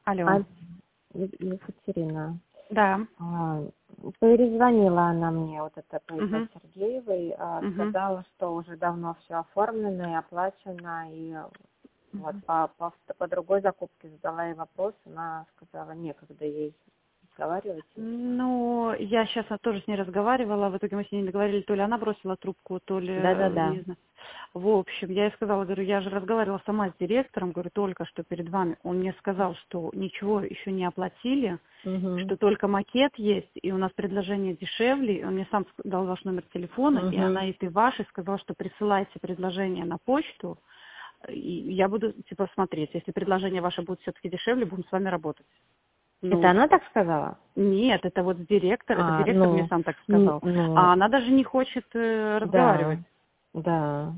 Алло. А, Екатерина, Да. а, перезвонила она мне, вот эта по Угу. Сергеевой, Угу. сказала, что уже давно все оформлено и оплачено, и вот по другой закупке задала ей вопрос, она сказала, некогда ей разговаривать. Ну, я сейчас тоже с ней разговаривала, в итоге мы с ней не договорили, то ли она бросила трубку, то ли, Да-да-да. не знаю. В общем, я ей сказала, говорю, я же разговаривала сама с директором, говорю, только что перед вами. Он мне сказал, что ничего еще не оплатили, Угу. что только макет есть, и у нас предложение дешевле. И он мне сам дал ваш номер телефона, и Угу. она этой вашей сказала, что присылайте предложение на почту, и я буду, типа, смотреть. Если предложение ваше будет все-таки дешевле, будем с вами работать. Это Ну, она так сказала? нет, это вот директор, это директор мне сам так сказал. А Ну, она даже не хочет разговаривать. да, да.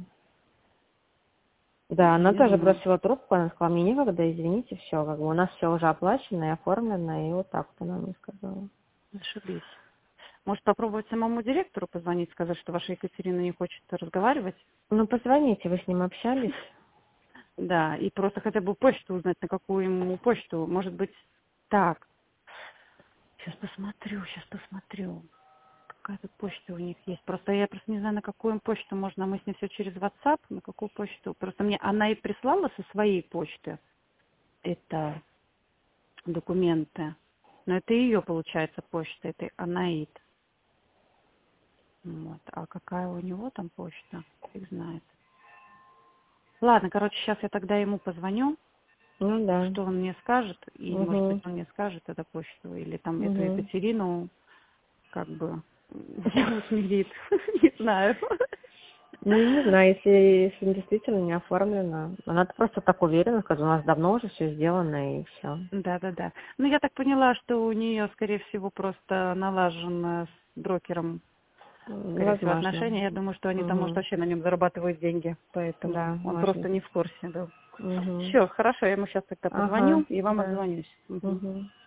Да, она Не тоже знаю. бросила трубку, она сказала, мне некогда, извините, все, как бы у нас все уже оплачено и оформлено, и вот так вот она мне сказала. Ошиблись. Может, попробовать самому директору позвонить, сказать, что ваша Екатерина не хочет разговаривать? Ну, позвоните, вы с ним общались? Да, и просто хотя бы почту узнать, на какую ему почту. Может быть, так. Сейчас посмотрю. Какая-то почта у них есть. Просто я просто не знаю, на какую им почту можно. Мы с ней все через WhatsApp, на какую почту. Просто мне она и прислала со своей почты это документы. Но это ее, получается, почта, это Анаит. Вот. А какая у него там почта? Фиг знает. Ладно, короче, сейчас я тогда ему позвоню, Ну да. что он мне скажет, и, может быть, Угу. он мне скажет эту почту, или там эту Угу. Екатерину, как бы, усмирит. Не знаю. Ну, не знаю, если действительно не оформлено. Она просто так уверена, сказала, у нас давно уже все сделано, и все. Да. Ну, я так поняла, что у нее, скорее всего, просто налажено с брокером, скорее всего, Возможно. отношения. Я думаю, что они там, может, Угу. вообще на нем зарабатывают деньги, поэтому Да, он может просто быть. не в курсе, да. Угу. Все, хорошо, я ему сейчас тогда Ага, позвоню и вам да. отзвонюсь. Мгм. Угу.